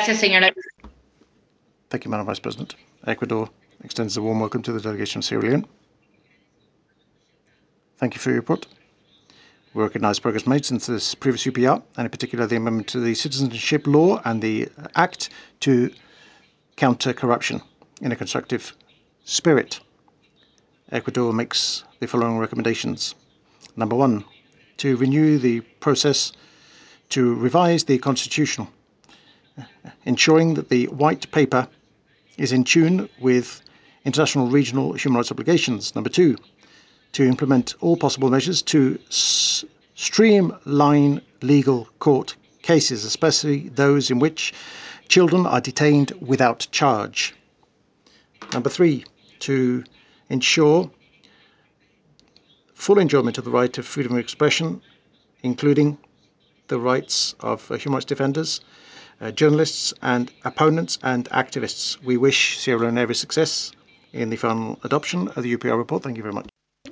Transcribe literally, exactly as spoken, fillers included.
Gracias, señora. Thank you, Madam Vice President. Ecuador extends a warm welcome to the delegation of Sierra Leone. Thank you for your report. We recognise progress made since this previous U P R, and in particular the amendment to the citizenship law and the Act to counter corruption in a constructive spirit. Ecuador makes the following recommendations. Number one, to renew the process to revise the constitution, ensuring that the white paper is in tune with international regional human rights obligations. Number two, to implement all possible measures to s- streamline legal court cases, especially those in which children are detained without charge. Number three, to ensure full enjoyment of the right of freedom of expression, including the rights of uh, human rights defenders, uh, journalists and opponents and activists. We wish Sierra Leone every success in the final adoption of the U P R report. Thank you very much.